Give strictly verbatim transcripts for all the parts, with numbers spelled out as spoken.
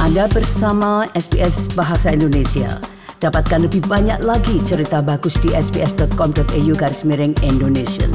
Anda bersama S B S Bahasa Indonesia. Dapatkan lebih banyak lagi cerita bagus di sbs.com.au garis miring Indonesian.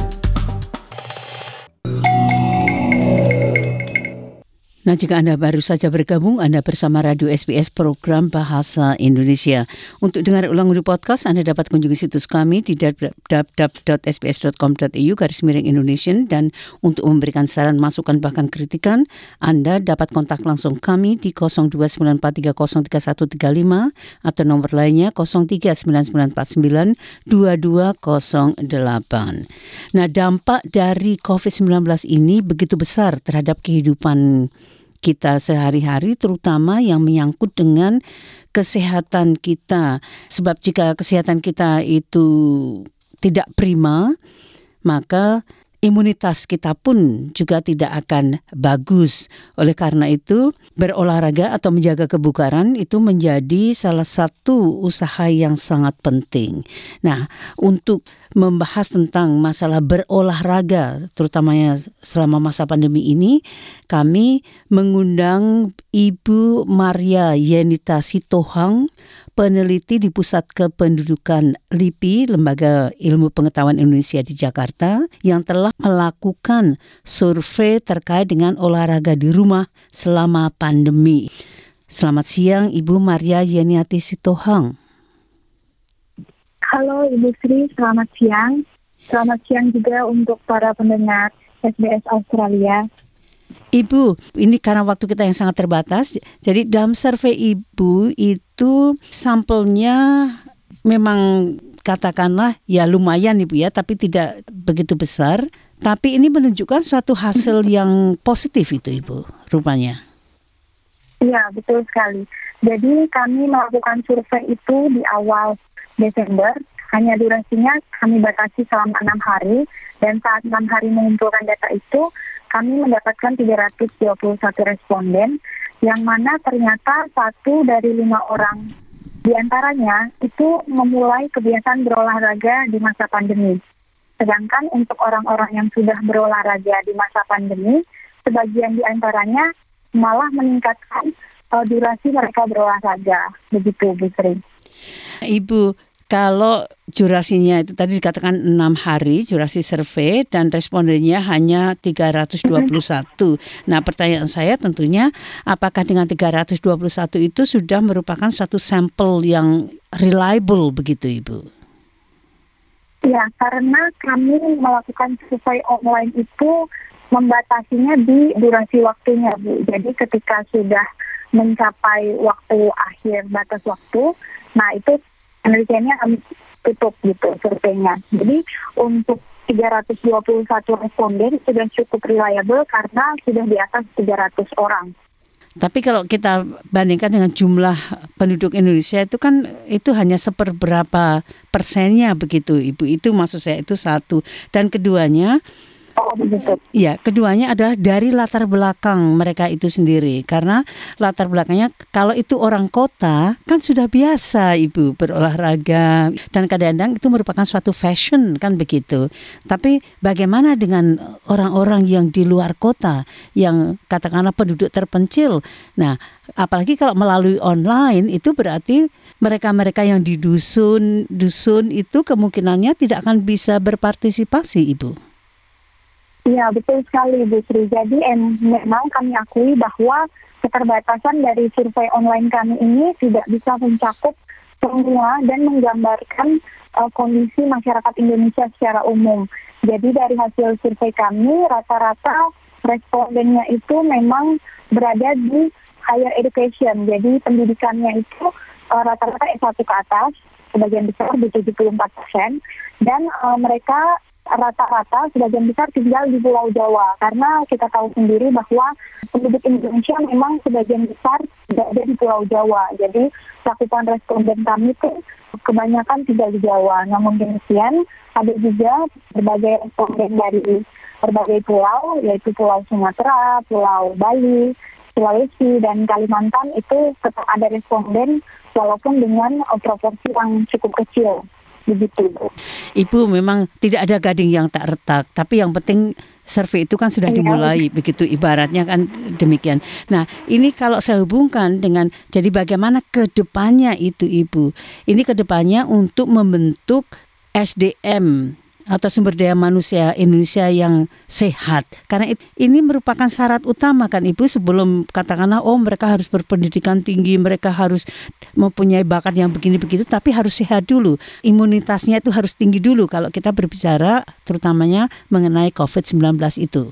Nah, jika Anda baru saja bergabung, Anda bersama Radio S B S Program Bahasa Indonesia. Untuk dengar ulang di podcast, Anda dapat kunjungi situs kami di w w w dot s b s dot com dot a u garis miring Indonesian. Dan untuk memberikan saran, masukan, bahkan kritikan, Anda dapat kontak langsung kami di nol dua sembilan empat tiga nol tiga satu tiga lima atau nomor lainnya nol tiga sembilan sembilan empat sembilan dua dua nol delapan. Nah, dampak dari covid sembilan belas ini begitu besar terhadap kehidupan kita sehari-hari, terutama yang menyangkut dengan kesehatan kita. Sebab jika kesehatan kita itu tidak prima, maka imunitas kita pun juga tidak akan bagus. Oleh karena itu, berolahraga atau menjaga kebugaran itu menjadi salah satu usaha yang sangat penting. Nah, untuk membahas tentang masalah berolahraga, terutamanya selama masa pandemi ini, kami mengundang Ibu Maria Yenita Sitohang, peneliti di Pusat Kependudukan L I P I, Lembaga Ilmu Pengetahuan Indonesia di Jakarta, yang telah melakukan survei terkait dengan olahraga di rumah selama pandemi. Selamat siang, Ibu Maria Yenita Sitohang. Halo Ibu Sri, selamat siang. Selamat siang juga untuk para pendengar S B S Australia. Ibu, ini karena waktu kita yang sangat terbatas, jadi dalam survei Ibu itu sampelnya memang katakanlah ya lumayan Ibu ya, tapi tidak begitu besar. Tapi ini menunjukkan suatu hasil yang positif itu Ibu, rupanya. Iya, betul sekali. Jadi kami melakukan survei itu di awal Desember, hanya durasinya kami batasi selama enam hari, dan saat enam hari mengumpulkan data itu, kami mendapatkan tiga ratus dua puluh satu responden, yang mana ternyata satu dari lima orang di antaranya itu memulai kebiasaan berolahraga di masa pandemi. Sedangkan untuk orang-orang yang sudah berolahraga di masa pandemi, sebagian di antaranya malah meningkatkan uh, durasi mereka berolahraga. Begitu, Bu Sri. Ibu, kalau durasinya itu tadi dikatakan enam hari, durasi survei, dan respondennya hanya tiga ratus dua puluh satu. Nah, pertanyaan saya tentunya, apakah dengan tiga ratus dua puluh satu itu sudah merupakan satu sampel yang reliable begitu, Ibu? Ya, karena kami melakukan survei online itu membatasinya di durasi waktunya, Bu. Jadi ketika sudah mencapai waktu akhir batas waktu, nah itu penelitiannya kami tutup gitu surveinya. Jadi untuk tiga ratus dua puluh satu responden sudah cukup reliable karena sudah di atas tiga ratus orang. Tapi kalau kita bandingkan dengan jumlah penduduk Indonesia itu kan itu hanya seperberapa persennya begitu Ibu. Itu maksud saya itu satu. Dan keduanya Oh, begitu. Ya, keduanya adalah dari latar belakang mereka itu sendiri. Karena latar belakangnya kalau itu orang kota kan sudah biasa Ibu berolahraga, dan kadang-kadang itu merupakan suatu fashion kan begitu. Tapi bagaimana dengan orang-orang yang di luar kota yang katakanlah penduduk terpencil? Nah, apalagi kalau melalui online itu berarti mereka-mereka yang di dusun dusun itu kemungkinannya tidak akan bisa berpartisipasi, Ibu. Iya, betul sekali, Bu Sri. Jadi em, memang kami akui bahwa keterbatasan dari survei online kami ini tidak bisa mencakup semua dan menggambarkan uh, kondisi masyarakat Indonesia secara umum. Jadi dari hasil survei kami, rata-rata respondennya itu memang berada di higher education. Jadi pendidikannya itu uh, rata-rata S satu ke atas, sebagian besar di tujuh puluh empat persen. Dan uh, mereka rata-rata sebagian besar tinggal di Pulau Jawa, karena kita tahu sendiri bahwa penduduk Indonesia memang sebagian besar berada di Pulau Jawa. Jadi cakupan responden kami itu kebanyakan tinggal di Jawa. Namun demikian ada juga berbagai responden dari berbagai pulau, yaitu Pulau Sumatera, Pulau Bali, Sulawesi, dan Kalimantan. Itu tetap ada responden walaupun dengan proporsi yang cukup kecil. Begitu. Ibu, memang tidak ada gading yang tak retak, tapi yang penting Survei itu kan sudah Iya. dimulai, begitu ibaratnya kan demikian. Nah, ini kalau saya hubungkan dengan, jadi bagaimana ke depannya itu Ibu? Ini ke depannya untuk membentuk S D M atau sumber daya manusia Indonesia yang sehat. Karena it, ini merupakan syarat utama kan Ibu, sebelum katakanlah oh mereka harus berpendidikan tinggi, mereka harus mempunyai bakat yang begini-begitu, tapi harus sehat dulu. Imunitasnya itu harus tinggi dulu kalau kita berbicara terutamanya mengenai covid sembilan belas itu.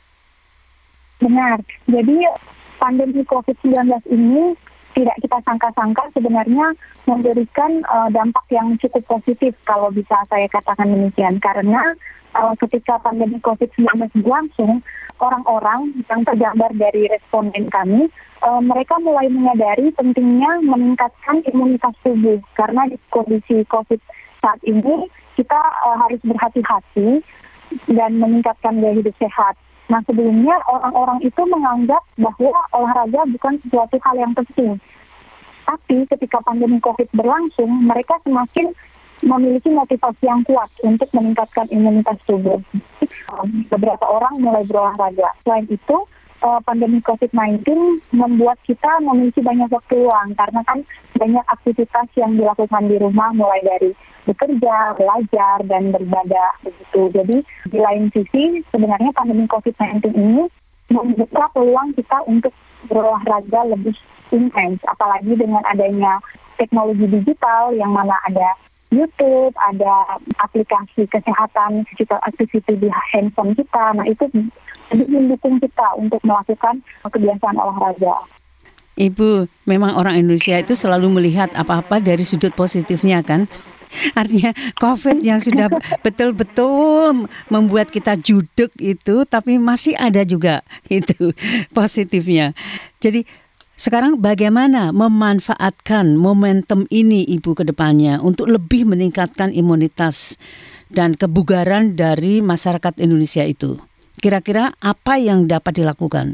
Benar. Jadi pandemi covid sembilan belas ini tidak kita sangka-sangka sebenarnya memberikan uh, dampak yang cukup positif kalau bisa saya katakan demikian. Karena uh, ketika pandemi covid sembilan belas berlangsung, orang-orang yang tergambar dari responden kami, uh, mereka mulai menyadari pentingnya meningkatkan imunitas tubuh. Karena di kondisi COVID saat ini kita uh, harus berhati-hati dan meningkatkan gaya hidup sehat. Nah, sebelumnya orang-orang itu menganggap bahwa olahraga bukan sesuatu hal yang penting. Tapi ketika pandemi COVID berlangsung, mereka semakin memiliki motivasi yang kuat untuk meningkatkan imunitas tubuh. Beberapa orang mulai berolahraga. Selain itu, pandemi covid sembilan belas membuat kita memiliki banyak waktu luang. Karena kan banyak aktivitas yang dilakukan di rumah, mulai dari bekerja, belajar, dan beribadah begitu. Jadi di lain sisi sebenarnya pandemi covid sembilan belas ini membuka peluang kita untuk berolahraga lebih intens, apalagi dengan adanya teknologi digital yang mana ada YouTube, ada aplikasi kesehatan, digital activity di handphone kita. Nah, itu lebih mendukung kita untuk melakukan kebiasaan olahraga. Ibu, memang orang Indonesia itu selalu melihat apa-apa dari sudut positifnya kan? Artinya COVID yang sudah betul-betul membuat kita judek itu, tapi masih ada juga itu positifnya. Jadi sekarang bagaimana memanfaatkan momentum ini Ibu ke depannya untuk lebih meningkatkan imunitas dan kebugaran dari masyarakat Indonesia itu? Kira-kira apa yang dapat dilakukan?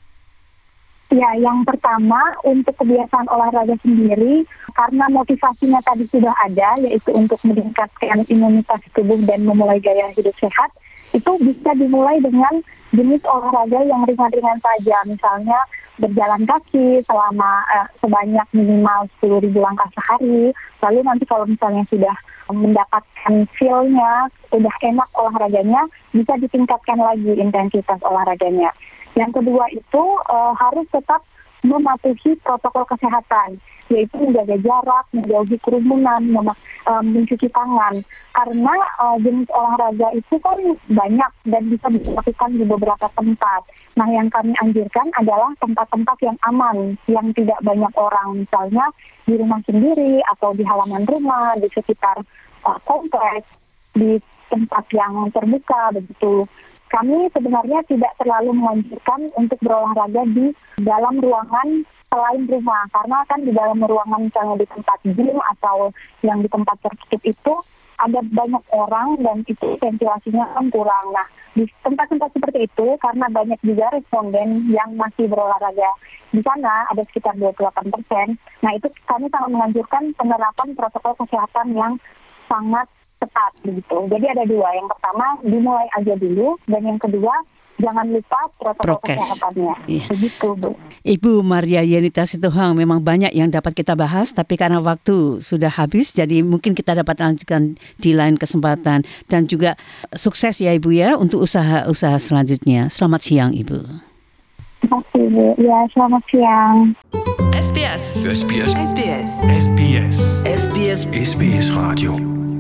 Ya, yang pertama untuk kebiasaan olahraga sendiri, karena motivasinya tadi sudah ada, yaitu untuk meningkatkan imunitas tubuh dan memulai gaya hidup sehat, itu bisa dimulai dengan jenis olahraga yang ringan-ringan saja, misalnya berjalan kaki selama eh, sebanyak minimal sepuluh ribu langkah sehari. Lalu nanti kalau misalnya sudah mendapatkan feel-nya, sudah enak olahraganya, bisa ditingkatkan lagi intensitas olahraganya. Yang kedua itu uh, harus tetap mematuhi protokol kesehatan, yaitu menjaga jarak, menjauhi kerumunan, mem- uh, mencuci tangan. Karena uh, jenis olahraga itu kan banyak dan bisa dilakukan di beberapa tempat. Nah, yang kami anjurkan adalah tempat-tempat yang aman, yang tidak banyak orang, misalnya di rumah sendiri atau di halaman rumah, di sekitar uh, kompleks, di tempat yang terbuka begitu. Kami sebenarnya tidak terlalu menganjurkan untuk berolahraga di dalam ruangan selain rumah. Karena kan di dalam ruangan misalnya di tempat gym atau yang di tempat tertutup itu ada banyak orang dan itu ventilasinya kan kurang. Nah, di tempat-tempat seperti itu karena banyak juga responden yang masih berolahraga di sana, ada sekitar dua puluh delapan persen. Nah, itu kami sangat menganjurkan penerapan protokol kesehatan yang sangat tepat begitu. Jadi ada dua. Yang pertama dimulai aja dulu, dan yang kedua jangan lupa protokol Prokes. kesehatannya. Iya. Begitu, Bu. Ibu Maria Yenita Situhang, memang banyak yang dapat kita bahas, tapi karena waktu sudah habis, jadi mungkin kita dapat lanjutkan di lain kesempatan. Dan juga sukses ya Ibu ya untuk usaha-usaha selanjutnya. Selamat siang Ibu. Terima kasih, Bu. Ya, selamat siang. S B S. S B S. S B S. S B S. S B S. S B S Radio.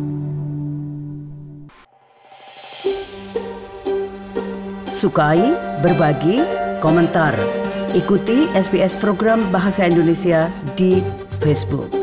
Sukai, berbagi, komentar. Ikuti S B S program Bahasa Indonesia di Facebook.